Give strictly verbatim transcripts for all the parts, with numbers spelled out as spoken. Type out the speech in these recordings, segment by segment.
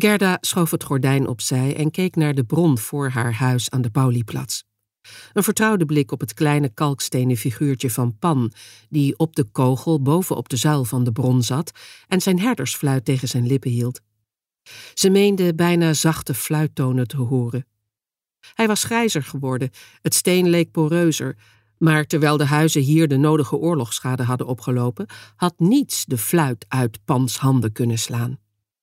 Gerda schoof het gordijn opzij en keek naar de bron voor haar huis aan de Paulieplatz. Een vertrouwde blik op het kleine kalkstenen figuurtje van Pan, die op de kogel bovenop de zuil van de bron zat en zijn herdersfluit tegen zijn lippen hield. Ze meende bijna zachte fluittonen te horen. Hij was grijzer geworden, het steen leek poreuzer, maar terwijl de huizen hier de nodige oorlogsschade hadden opgelopen, had niets de fluit uit Pans handen kunnen slaan.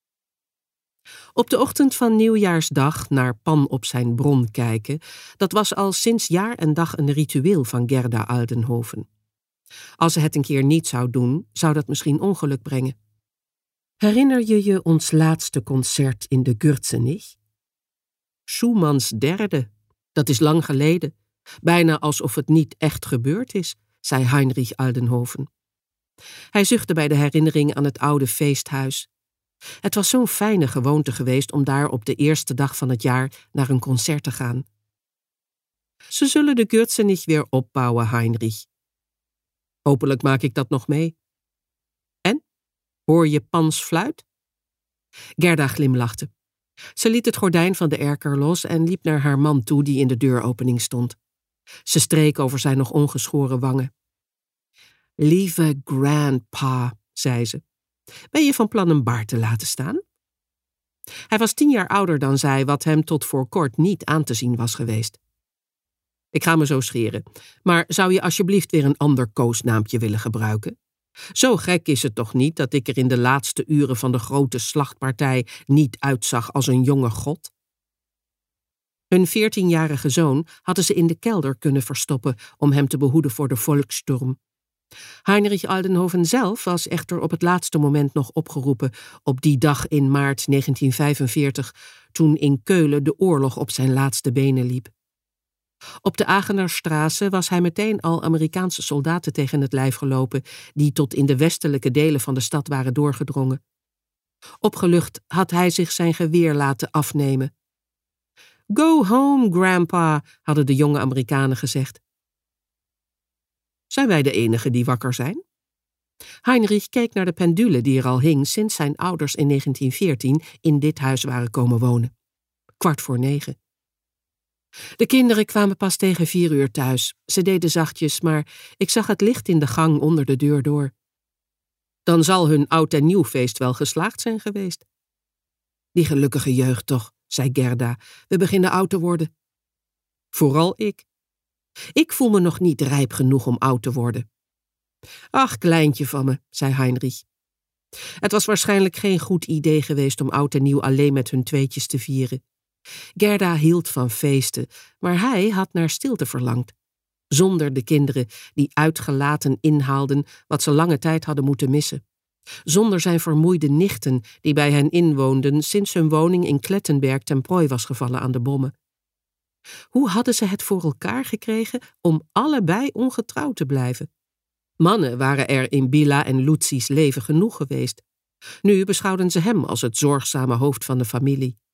Op de ochtend van Nieuwjaarsdag naar Pan op zijn bron kijken, dat was al sinds jaar en dag een ritueel van Gerda Aldenhoven. Als ze het een keer niet zou doen, zou dat misschien ongeluk brengen. Herinner je je ons laatste concert in de Gürzenich? Schumanns derde, dat is lang geleden, bijna alsof het niet echt gebeurd is, zei Heinrich Aldenhoven. Hij zuchtte bij de herinnering aan het oude feesthuis. Het was zo'n fijne gewoonte geweest om daar op de eerste dag van het jaar naar een concert te gaan. Ze zullen de Gürzenich weer opbouwen, Heinrich. Hopelijk maak ik dat nog mee. En? Hoor je Pans fluit? Gerda glimlachte. Ze liet het gordijn van de erker los en liep naar haar man toe die in de deuropening stond. Ze streek over zijn nog ongeschoren wangen. Lieve grandpa, zei ze. Ben je van plan een baard te laten staan? Hij was tien jaar ouder dan zij, wat hem tot voor kort niet aan te zien was geweest. Ik ga me zo scheren, maar zou je alsjeblieft weer een ander koosnaampje willen gebruiken? Zo gek is het toch niet dat ik er in de laatste uren van de grote slachtpartij niet uitzag als een jonge god? Hun veertienjarige zoon hadden ze in de kelder kunnen verstoppen om hem te behoeden voor de volkssturm. Heinrich Aldenhoven zelf was echter op het laatste moment nog opgeroepen op die dag in maart negentien vijfenveertig, toen in Keulen de oorlog op zijn laatste benen liep. Op de Agenerstraße was hij meteen al Amerikaanse soldaten tegen het lijf gelopen, die tot in de westelijke delen van de stad waren doorgedrongen. Opgelucht had hij zich zijn geweer laten afnemen. Go home, grandpa, hadden de jonge Amerikanen gezegd. Zijn wij de enigen die wakker zijn? Heinrich keek naar de pendule die er al hing sinds zijn ouders in negentien veertien in dit huis waren komen wonen. Kwart voor negen. De kinderen kwamen pas tegen vier uur thuis. Ze deden zachtjes, maar ik zag het licht in de gang onder de deur door. Dan zal hun oud- en nieuwfeest wel geslaagd zijn geweest. Die gelukkige jeugd toch, zei Gerda. We beginnen oud te worden. Vooral ik. Ik voel me nog niet rijp genoeg om oud te worden. Ach, kleintje van me, zei Heinrich. Het was waarschijnlijk geen goed idee geweest om oud en nieuw alleen met hun tweetjes te vieren. Gerda hield van feesten, maar hij had naar stilte verlangd. Zonder de kinderen die uitgelaten inhaalden wat ze lange tijd hadden moeten missen. Zonder zijn vermoeide nichten die bij hen inwoonden sinds hun woning in Klettenberg ten prooi was gevallen aan de bommen. Hoe hadden ze het voor elkaar gekregen om allebei ongetrouwd te blijven? Mannen waren er in Billa en Lucy's leven genoeg geweest. Nu beschouwden ze hem als het zorgzame hoofd van de familie.